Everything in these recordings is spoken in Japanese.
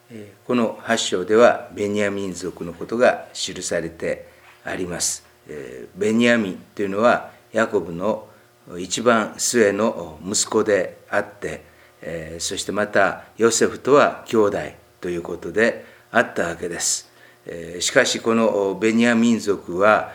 この8章ではベニヤミン族のことが記されてあります。ベニヤミンというのはヤコブの一番末の息子であって、そしてまたヨセフとは兄弟ということであったわけです。しかしこのベニヤミン族は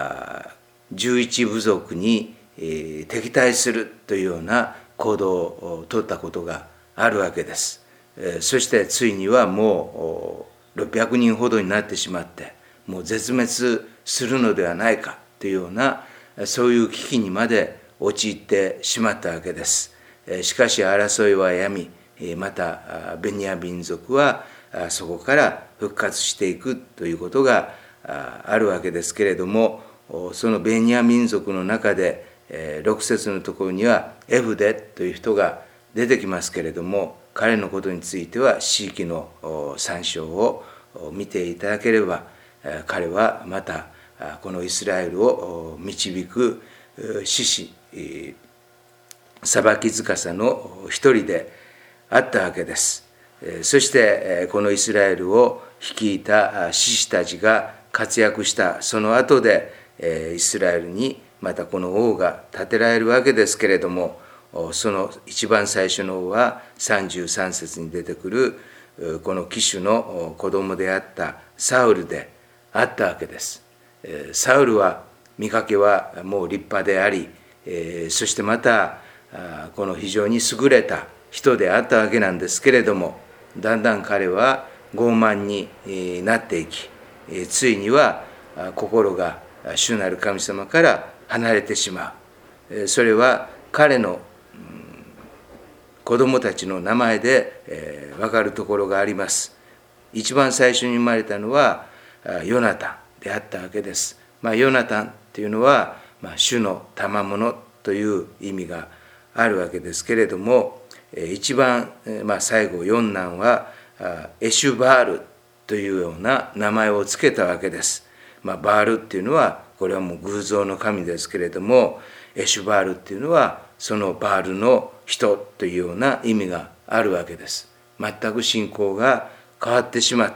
11部族に敵対するというような行動を取ったことがあるわけです。そしてついにはもう600人ほどになってしまって、もう絶滅するのではないかというような、そういう危機にまで陥ってしまったわけです。しかし争いはやみ、またベニヤミン族はそこから復活していくということがあるわけですけれども、そのベニヤミン族の中で6節のところにはエフデという人が出てきますけれども、彼のことについては詩記の3章を見ていただければ、彼はまたこのイスラエルを導く獅子裁き司の一人であったわけです。そしてこのイスラエルを率いた獅子たちが活躍したその後で、イスラエルにまたこの王が建てられるわけですけれども、その一番最初の王は33節に出てくるこのキシュの子供であったサウルであったわけです。サウルは見かけはもう立派であり、そしてまたこの非常に優れた人であったわけなんですけれども、だんだん彼は傲慢になっていき、ついには心が主なる神様から離れてしまう。それは彼の子供たちの名前で分かるところがあります。一番最初に生まれたのはヨナタンであったわけです。ヨナタンというのは主の賜物という意味があるわけですけれども、一番最後四男はエシュバールというような名前をつけたわけです。バールっていうのはこれはもう偶像の神ですけれども、エシュバールっていうのはそのバールの人というような意味があるわけです。全く信仰が変わってしまった。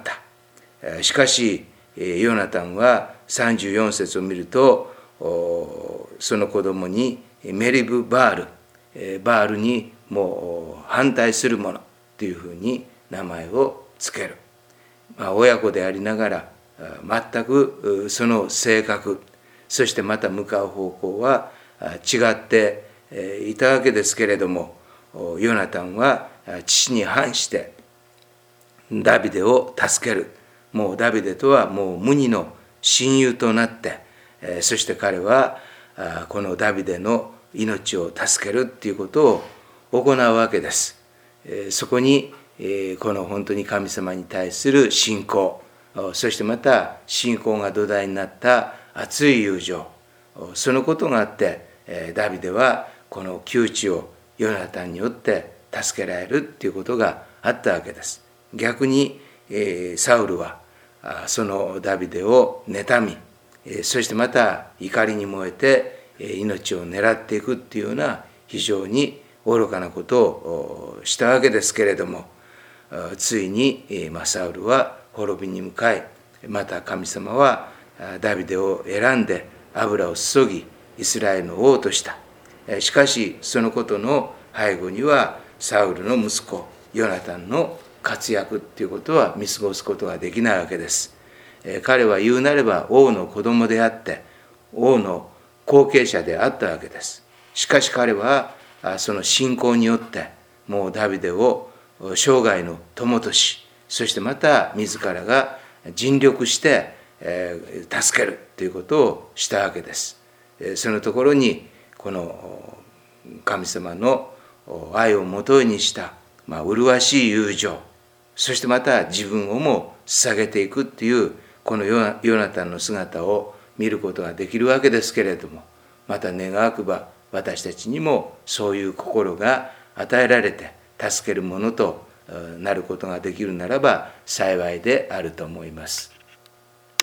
しかしヨナタンは34節を見ると、その子供にメリブバール、バールにもう反対するものというふうに名前をつける。親子でありながら全くその性格、そしてまた向かう方向は違っていたわけですけれども、ヨナタンは父に反してダビデを助ける。もうダビデとはもう無二の親友となって、そして彼はこのダビデの命を助けるっていうことを行うわけです。そこにこの本当に神様に対する信仰、そしてまた信仰が土台になった熱い友情、そのことがあってダビデはこの窮地をヨナタンによって助けられるということがあったわけです。逆にサウルはそのダビデを妬み、そしてまた怒りに燃えて命を狙っていくっていうような非常に愚かなことをしたわけですけれども、ついにサウルは滅びに向かい、また神様はダビデを選んで油を注ぎイスラエルの王とした。しかしそのことの背後にはサウルの息子ヨナタンの活躍ということは見過ごすことができないわけです。彼は言うなれば王の子供であって王の後継者であったわけです。しかし彼はその信仰によってもうダビデを生涯の友とし、そしてまた自らが尽力して助けるということをしたわけです。そのところにこの神様の愛をもとにした麗しい友情、そしてまた自分をも捧げていくっていうこのヨナタンの姿を見ることができるわけですけれども、また願わくば私たちにもそういう心が与えられて助けるものとなることができるならば幸いであると思います。